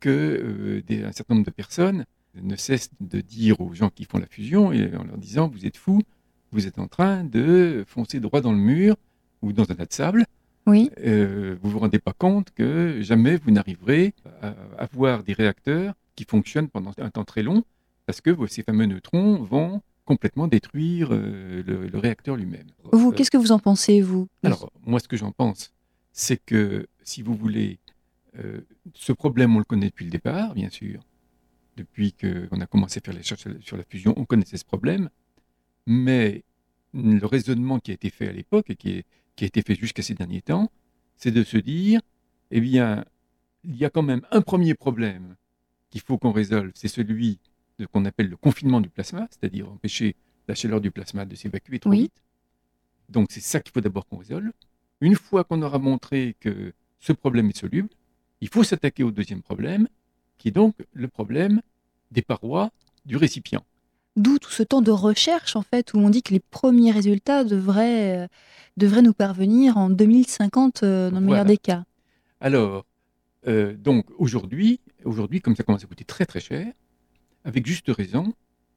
que un certain nombre de personnes ne cessent de dire aux gens qui font la fusion, et en leur disant, vous êtes fous, vous êtes en train de foncer droit dans le mur ou dans un tas de sable. Oui. Vous vous rendez pas compte que jamais vous n'arriverez à avoir des réacteurs qui fonctionnent pendant un temps très long, parce que ces fameux neutrons vont complètement détruire le réacteur lui-même. Vous, qu'est-ce que vous en pensez, vous? Alors, moi, ce que j'en pense, c'est que, si vous voulez, ce problème, on le connaît depuis le départ, bien sûr. Depuis qu'on a commencé à faire les recherches sur la fusion, on connaissait ce problème. Mais le raisonnement qui a été fait à l'époque, et qui a été fait jusqu'à ces derniers temps, c'est de se dire, eh bien, il y a quand même un premier problème qu'il faut qu'on résolve, c'est celui qu'on appelle le confinement du plasma, c'est-à-dire empêcher la chaleur du plasma de s'évacuer trop vite. Donc c'est ça qu'il faut d'abord qu'on résolve. Une fois qu'on aura montré que ce problème est soluble, il faut s'attaquer au deuxième problème, qui est donc le problème des parois du récipient. D'où tout ce temps de recherche, en fait, où on dit que les premiers résultats devraient nous parvenir en 2050, dans le meilleur des cas. Alors, donc aujourd'hui, comme ça commence à coûter très très cher, avec juste raison,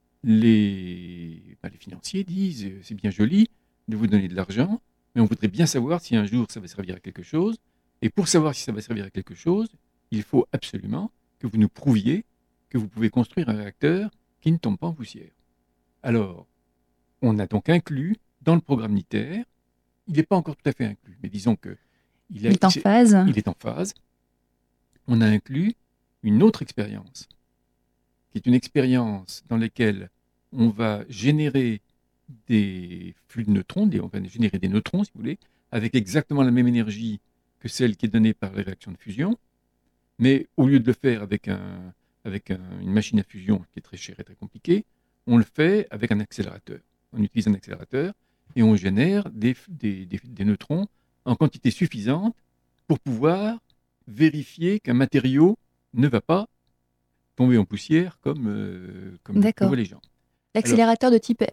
les financiers disent c'est bien joli de vous donner de l'argent, mais on voudrait bien savoir si un jour ça va servir à quelque chose. Et pour savoir si ça va servir à quelque chose, il faut absolument que vous nous prouviez que vous pouvez construire un réacteur qui ne tombe pas en poussière. Alors, on a donc inclus dans le programme ITER, il n'est pas encore tout à fait inclus, mais disons que il est en phase. On a inclus une autre expérience, qui est une expérience dans laquelle on va générer des flux de neutrons, on va générer des neutrons, si vous voulez, avec exactement la même énergie que celle qui est donnée par les réactions de fusion, mais au lieu de le faire avec une machine à fusion qui est très chère et très compliquée, on le fait avec un accélérateur. On utilise un accélérateur et on génère des neutrons en quantité suffisante pour pouvoir vérifier qu'un matériau ne va pas tomber en poussière comme le voient les gens. L'accélérateur de type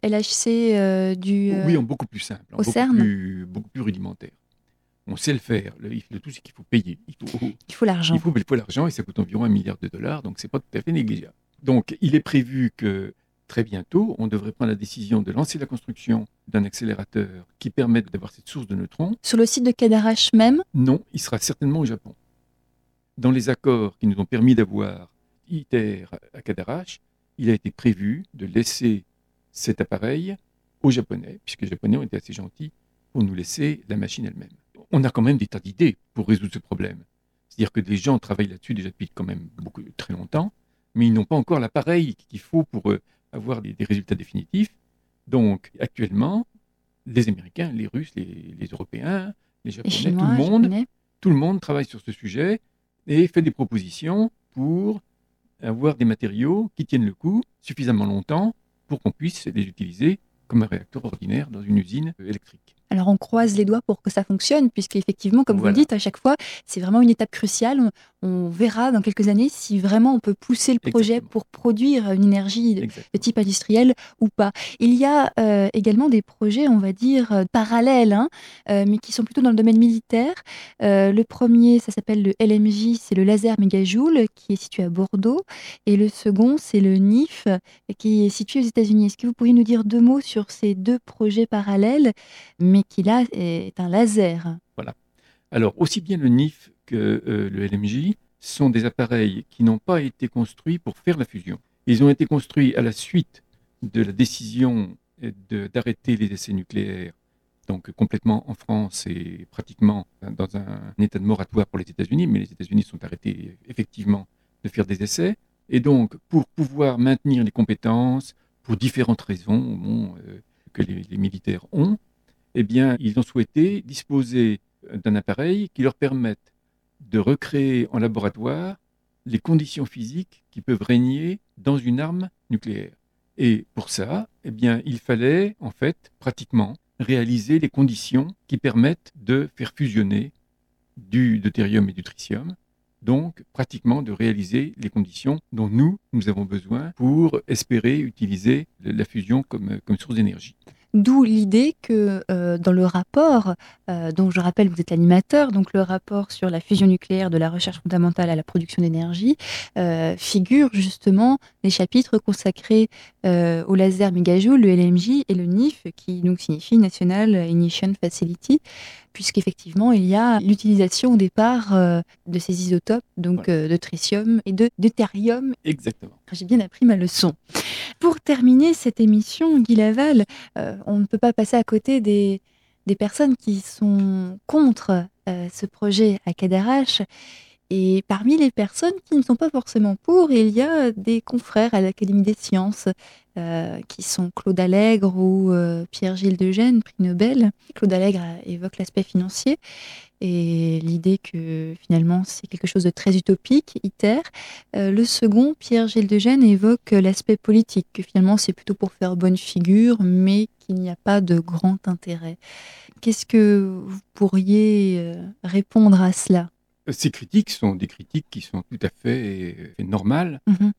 LHC Oui, beaucoup plus simple, beaucoup plus rudimentaire. On sait le faire. Le tout, c'est qu'il faut payer. Il faut l'argent. Il faut l'argent et ça coûte environ $1 milliard, donc c'est pas tout à fait négligeable. Donc, il est prévu que très bientôt, on devrait prendre la décision de lancer la construction d'un accélérateur qui permette d'avoir cette source de neutrons. Sur le site de Cadarache même ? Non, il sera certainement au Japon. Dans les accords qui nous ont permis d'avoir ITER à Cadarache, il a été prévu de laisser cet appareil aux Japonais, puisque les Japonais ont été assez gentils pour nous laisser la machine elle-même. On a quand même des tas d'idées pour résoudre ce problème. C'est-à-dire que des gens travaillent là-dessus déjà depuis quand même très longtemps, mais ils n'ont pas encore l'appareil qu'il faut pour avoir des résultats définitifs. Donc, actuellement, les Américains, les Russes, les Européens, les Japonais, Chinois, tout le monde travaille sur ce sujet et fait des propositions pour avoir des matériaux qui tiennent le coup suffisamment longtemps pour qu'on puisse les utiliser comme un réacteur ordinaire dans une usine électrique. Alors on croise les doigts pour que ça fonctionne, puisqu'effectivement, comme vous le dites, à chaque fois, c'est vraiment une étape cruciale. On verra dans quelques années si vraiment on peut pousser le projet pour produire une énergie de type industriel ou pas. Il y a également des projets, on va dire, parallèles, mais qui sont plutôt dans le domaine militaire. Le premier, ça s'appelle le LMJ, c'est le laser mégajoule, qui est situé à Bordeaux. Et le second, c'est le NIF, qui est situé aux États-Unis. Est-ce que vous pourriez nous dire 2 mots sur ces 2 projets parallèles, mais qui là est un laser? Voilà. Alors, aussi bien le NIF que le LMJ sont des appareils qui n'ont pas été construits pour faire la fusion. Ils ont été construits à la suite de la décision d'arrêter les essais nucléaires, donc complètement en France et pratiquement dans un état de moratoire pour les États-Unis, mais les États-Unis sont arrêtés effectivement de faire des essais. Et donc, pour pouvoir maintenir les compétences, pour différentes raisons que les militaires ont, eh bien, ils ont souhaité disposer d'un appareil qui leur permette de recréer en laboratoire les conditions physiques qui peuvent régner dans une arme nucléaire. Et pour ça, eh bien, il fallait en fait pratiquement réaliser les conditions qui permettent de faire fusionner du deutérium et du tritium, donc pratiquement de réaliser les conditions dont nous avons besoin pour espérer utiliser la fusion comme source d'énergie. D'où l'idée que dans le rapport, dont je rappelle, vous êtes l'animateur, donc le rapport sur la fusion nucléaire de la recherche fondamentale à la production d'énergie, figurent justement des chapitres consacrés au laser mégajoule, le LMJ et le NIF, qui donc signifie National Ignition Facility, puisqu'effectivement il y a l'utilisation au départ de ces isotopes, donc de tritium et de deutérium. Exactement. J'ai bien appris ma leçon. Pour terminer cette émission, Guy Laval, on ne peut pas passer à côté des personnes qui sont contre ce projet à Cadarache Et parmi les personnes qui ne sont pas forcément pour, il y a des confrères à l'Académie des sciences qui sont Claude Allègre ou Pierre-Gilles Degène, prix Nobel. Claude Allègre évoque l'aspect financier et l'idée que finalement c'est quelque chose de très utopique, ITER. Le second, Pierre-Gilles Degène, évoque l'aspect politique, que finalement c'est plutôt pour faire bonne figure, mais qu'il n'y a pas de grand intérêt. Qu'est-ce que vous pourriez répondre à cela ? Ces critiques sont des critiques qui sont tout à fait normales Mhm.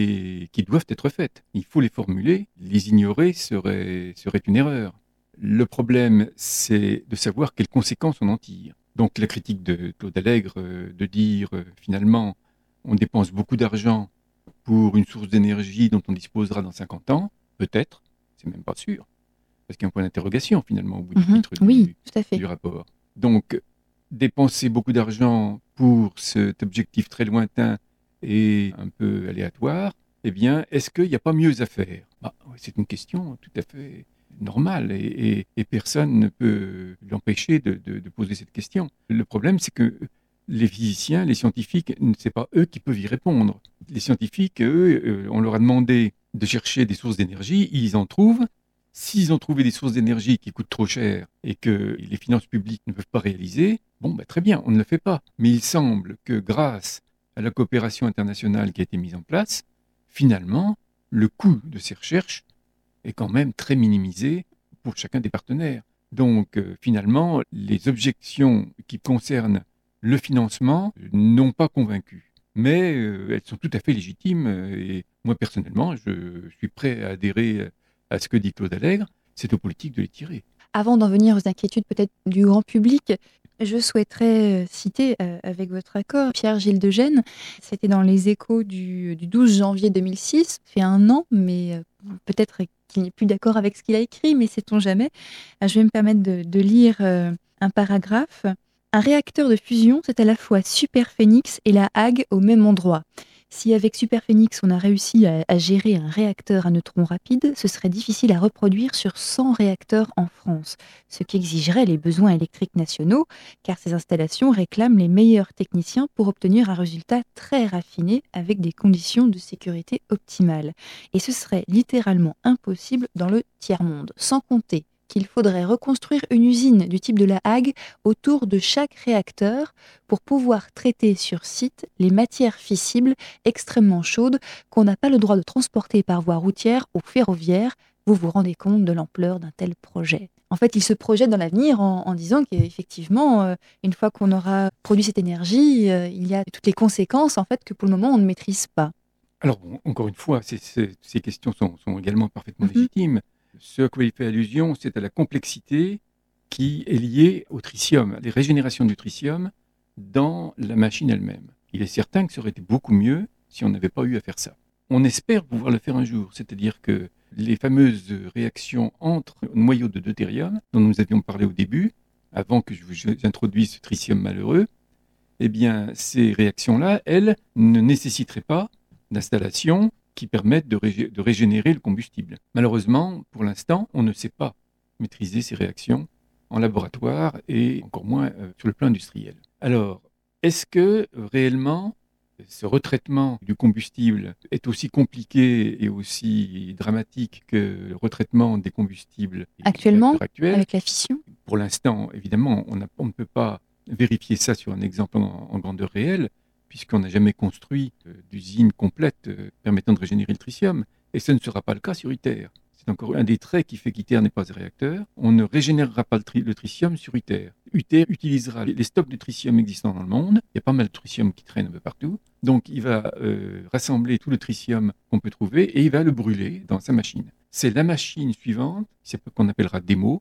et qui doivent être faites. Il faut les formuler. Les ignorer serait une erreur. Le problème, c'est de savoir quelles conséquences on en tire. Donc la critique de Claude Allègre, de dire finalement on dépense beaucoup d'argent pour une source d'énergie dont on disposera dans 50 ans, peut-être, c'est même pas sûr. Parce qu'il y a un point d'interrogation finalement au bout du titre Oui, tout à fait. du rapport. Donc dépenser beaucoup d'argent pour cet objectif très lointain et un peu aléatoire, eh bien, est-ce qu'il n'y a pas mieux à faire ? C'est une question tout à fait normale et personne ne peut l'empêcher de poser cette question. Le problème, c'est que les physiciens, les scientifiques, ce n'est pas eux qui peuvent y répondre. Les scientifiques, eux, on leur a demandé de chercher des sources d'énergie, ils en trouvent. S'ils ont trouvé des sources d'énergie qui coûtent trop cher et que les finances publiques ne peuvent pas réaliser, très bien, on ne le fait pas. Mais il semble que grâce à la coopération internationale qui a été mise en place, finalement, le coût de ces recherches est quand même très minimisé pour chacun des partenaires. Donc, finalement, les objections qui concernent le financement n'ont pas convaincu. Mais elles sont tout à fait légitimes et moi, personnellement, je suis prêt à adhérer à ce que dit Claude Allègre, c'est aux politiques de les tirer. Avant d'en venir aux inquiétudes peut-être du grand public, je souhaiterais citer, avec votre accord, Pierre-Gilles Degène. C'était dans les Échos du 12 janvier 2006. Ça fait un an, mais peut-être qu'il n'est plus d'accord avec ce qu'il a écrit, mais sait-on jamais. Je vais me permettre de lire un paragraphe. Un réacteur de fusion, c'est à la fois Superphénix et la Hague au même endroit. Si avec Superphénix on a réussi à gérer un réacteur à neutrons rapides, ce serait difficile à reproduire sur 100 réacteurs en France, ce qui exigerait les besoins électriques nationaux, car ces installations réclament les meilleurs techniciens pour obtenir un résultat très raffiné avec des conditions de sécurité optimales. Et ce serait littéralement impossible dans le tiers-monde, sans compter qu'il faudrait reconstruire une usine du type de la Hague autour de chaque réacteur pour pouvoir traiter sur site les matières fissibles extrêmement chaudes qu'on n'a pas le droit de transporter par voie routière ou ferroviaire. Vous vous rendez compte de l'ampleur d'un tel projet ? En fait, il se projette dans l'avenir en disant qu'effectivement, une fois qu'on aura produit cette énergie, il y a toutes les conséquences en fait, que pour le moment on ne maîtrise pas. Alors, encore une fois, ces questions sont également parfaitement légitimes. Ce à quoi il fait allusion, c'est à la complexité qui est liée au tritium, à les régénérations du tritium dans la machine elle-même. Il est certain que ça aurait été beaucoup mieux si on n'avait pas eu à faire ça. On espère pouvoir le faire un jour, c'est-à-dire que les fameuses réactions entre noyaux de deutérium, dont nous avions parlé au début, avant que je vous introduise ce tritium malheureux, eh bien, ces réactions-là, elles, ne nécessiteraient pas d'installation qui permettent de régénérer le combustible. Malheureusement, pour l'instant, on ne sait pas maîtriser ces réactions en laboratoire et encore moins sur le plan industriel. Alors, est-ce que réellement ce retraitement du combustible est aussi compliqué et aussi dramatique que le retraitement des combustibles actuellement, actuels ? Avec la fission ? Pour l'instant, évidemment, on ne peut pas vérifier ça sur un exemple en grandeur réelle, puisqu'on n'a jamais construit d'usine complète permettant de régénérer le tritium. Et ce ne sera pas le cas sur ITER. C'est encore un des traits qui fait qu'ITER n'est pas un réacteur. On ne régénérera pas le tritium sur ITER. ITER utilisera les stocks de tritium existants dans le monde. Il y a pas mal de tritium qui traîne un peu partout. Donc il va rassembler tout le tritium qu'on peut trouver et il va le brûler dans sa machine. C'est la machine suivante, qu'on appellera démo,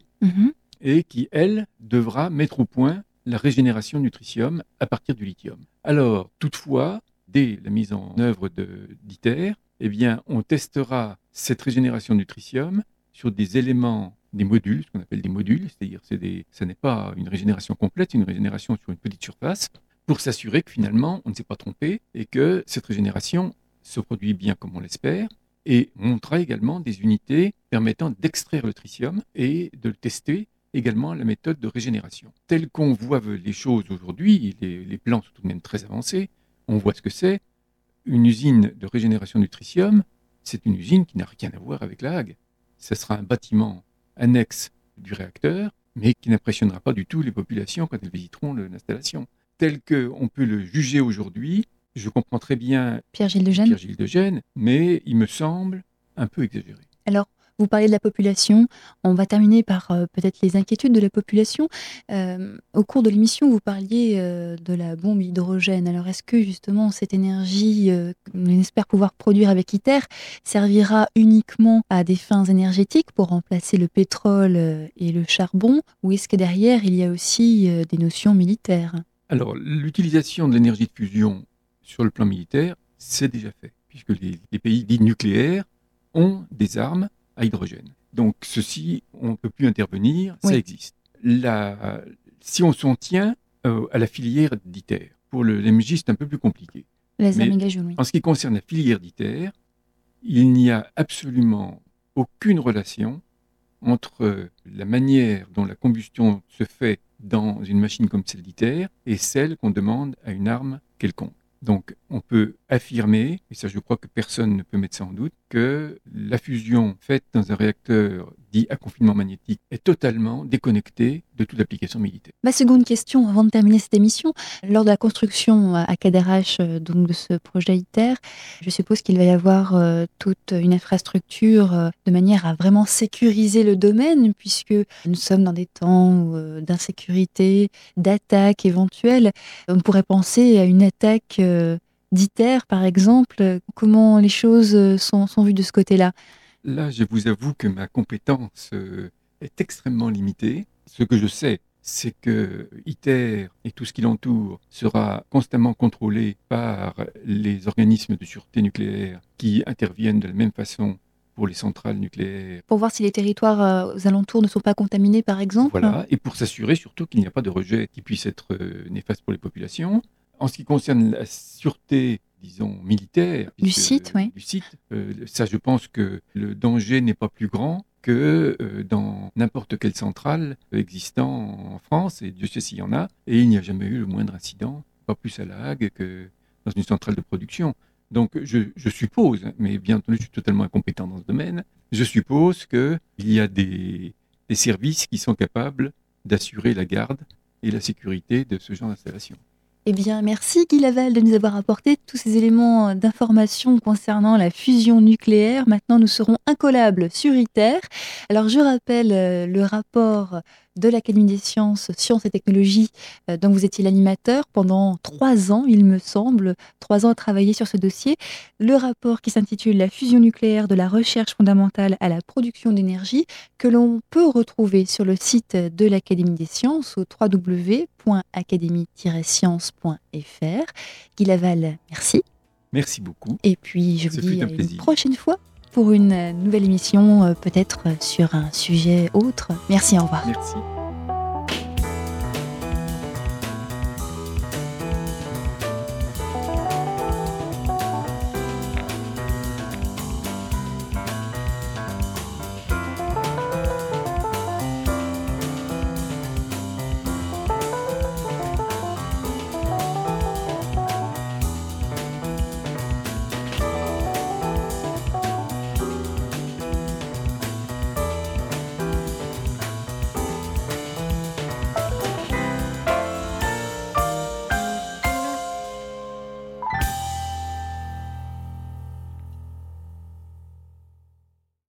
et qui, elle, devra mettre au point la régénération du tritium à partir du lithium. Alors, toutefois, dès la mise en œuvre d'ITER, eh bien, on testera cette régénération du tritium sur des éléments, des modules, ce qu'on appelle des modules, c'est-à-dire ça n'est pas une régénération complète, c'est une régénération sur une petite surface, pour s'assurer que finalement, on ne s'est pas trompé et que cette régénération se produit bien comme on l'espère, et on montrera également des unités permettant d'extraire le tritium et de le tester également la méthode de régénération. Telle qu'on voit les choses aujourd'hui, les plans sont tout de même très avancés, on voit ce que c'est. Une usine de régénération du tritium, c'est une usine qui n'a rien à voir avec la Hague. Ce sera un bâtiment annexe du réacteur, mais qui n'impressionnera pas du tout les populations quand elles visiteront l'installation. Tel qu'on peut le juger aujourd'hui, je comprends très bien Pierre-Gilles de Gênes, mais il me semble un peu exagéré. Alors, vous parlez de la population. On va terminer par peut-être les inquiétudes de la population. Au cours de l'émission, vous parliez de la bombe hydrogène. Alors, est-ce que justement cette énergie qu'on espère pouvoir produire avec ITER servira uniquement à des fins énergétiques pour remplacer le pétrole et le charbon, ou est-ce que derrière, il y a aussi des notions militaires ? Alors, l'utilisation de l'énergie de fusion sur le plan militaire, c'est déjà fait, puisque les pays dits nucléaires ont des armes à hydrogène. Donc ceci, on ne peut plus intervenir, ça existe. Si on s'en tient à la filière d'ITER, pour le MJ, c'est un peu plus compliqué. Laser mégajoule, oui. En ce qui concerne la filière d'ITER, il n'y a absolument aucune relation entre la manière dont la combustion se fait dans une machine comme celle d'ITER et celle qu'on demande à une arme quelconque. Donc, on peut affirmer, et ça je crois que personne ne peut mettre ça en doute, que la fusion faite dans un réacteur dit à confinement magnétique est totalement déconnectée de toute application militaire. Ma seconde question, avant de terminer cette émission, lors de la construction à Cadarache donc de ce projet ITER, je suppose qu'il va y avoir toute une infrastructure de manière à vraiment sécuriser le domaine, puisque nous sommes dans des temps d'insécurité, d'attaque éventuelle. On pourrait penser à une attaque d'ITER, par exemple. Comment les choses sont vues de ce côté-là ? Là, je vous avoue que ma compétence est extrêmement limitée. Ce que je sais, c'est que ITER et tout ce qui l'entoure sera constamment contrôlé par les organismes de sûreté nucléaire qui interviennent de la même façon pour les centrales nucléaires. Pour voir si les territoires aux alentours ne sont pas contaminés, par exemple. Voilà, et pour s'assurer surtout qu'il n'y a pas de rejet qui puisse être néfaste pour les populations. En ce qui concerne la sûreté, disons, militaire du site, ça je pense que le danger n'est pas plus grand que dans n'importe quelle centrale existant en France, et Dieu sait s'il y en a, et il n'y a jamais eu le moindre incident, pas plus à La Hague que dans une centrale de production. Donc je suppose, mais bien entendu je suis totalement incompétent dans ce domaine, je suppose qu'il y a des services qui sont capables d'assurer la garde et la sécurité de ce genre d'installation. Eh bien, merci Guy Laval de nous avoir apporté tous ces éléments d'information concernant la fusion nucléaire. Maintenant, nous serons incollables sur ITER. Alors, je rappelle le rapport de l'Académie des sciences et technologies dont vous étiez l'animateur pendant 3 ans, il me semble, 3 ans à travailler sur ce dossier. Le rapport qui s'intitule « La fusion nucléaire de la recherche fondamentale à la production d'énergie » que l'on peut retrouver sur le site de l'Académie des sciences au www.académie-sciences.fr. Guy Laval, merci. Merci beaucoup. Et puis, je vous dis à une prochaine fois pour une nouvelle émission, peut-être sur un sujet autre. Merci, au revoir. Merci.